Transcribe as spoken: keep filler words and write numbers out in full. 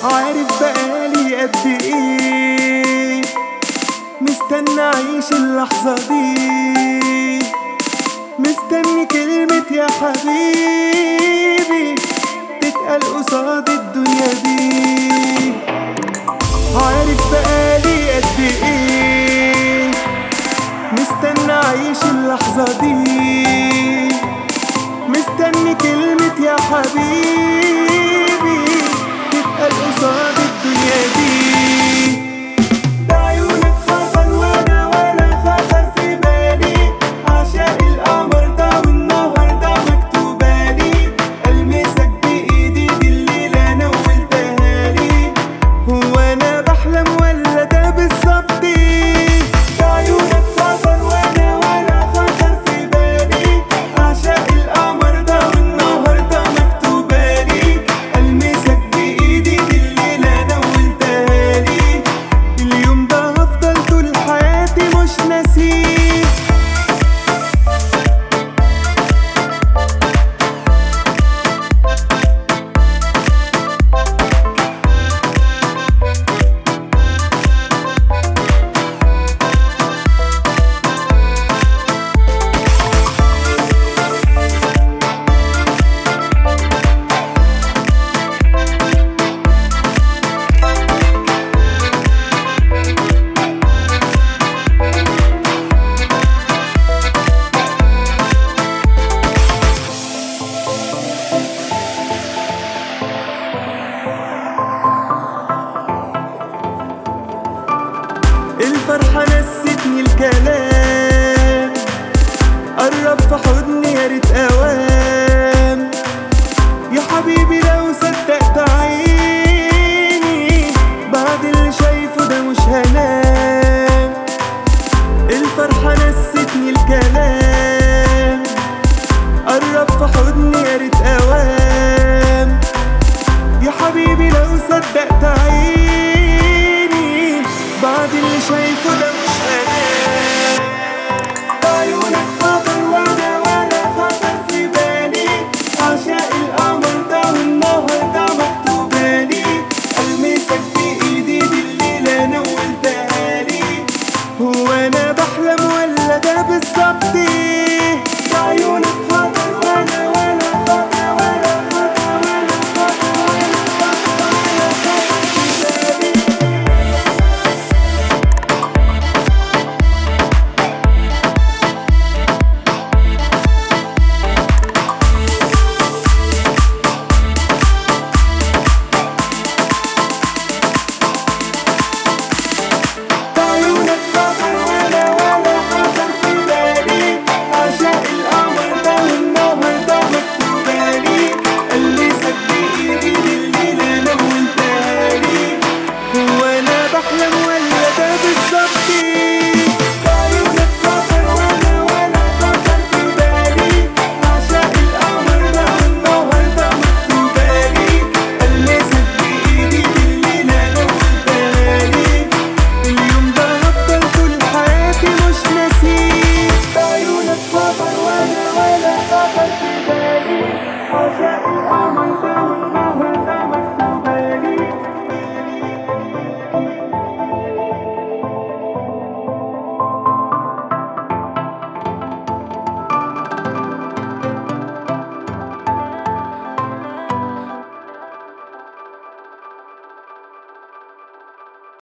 عارف بقالي قد ايه مستنى اعيش اللحظة دي، مستني كلمة يا حبيبي تتقال قصاد الدنيا دي. عارف بقالي قد ايه مستنى اعيش اللحظة دي، مستني كلمة يا حبيبي تتقال قصاد الدنيا دي. ده عيونك خطر وانا ولا خطر في بالي، عشاق القمر ده والنهر ده مكتوبالي، المسك بايدي دي الليلة نولتها لي. هو انا بحلم ولا ده بالظبط؟ ده عيونك خطر وانا ولا خطر في بالي، عشاق القمر ده والنهر ده مكتوبالي، المسك بايدي دي الليلة نولتها لي. اليوم ده هفضل طول حياتي مش ناسيه. الفرحة نستني الكلام، قرب في حضني يا ريت اوام. يا حبيبي لو صدقت عيني بعد اللي شايفه ده مش هنام. الفرحة نستني الكلام، قرب في حضني يا ريت اوام. يا حبيبي لو صدقت عيني بعد اللي شايفه ده مش هنام. عيونك خطر وانا ولا خطر في بالي، عشاق القمر ده والنهر ده مكتوبالي، المسك بايدي دي الليلة نولتها لي. هو انا بحلم ولا ده بالظبط؟ ده عيونك خطر وانا ولا خطر ولا خطر ولا خطر ولا خطر ولا خطر في بالي. عيونك خطر وانا ولا خطر في بالي، عشاق القمر ده والنهر ده مكتوبالي، المسك بايدي دي الليلة نولتها لي. هو انا بحلم ولا ده بالظبط؟ عيونك خطر وانا ولا خطر في بالي، عشاق القمر ده والنهر ده مكتوبالي، المسك بايدي دي الليلة نولتها لي. اليوم ده هفضل طول حياتي مش ناسيه. عيونك خطر وانا ولا خطر في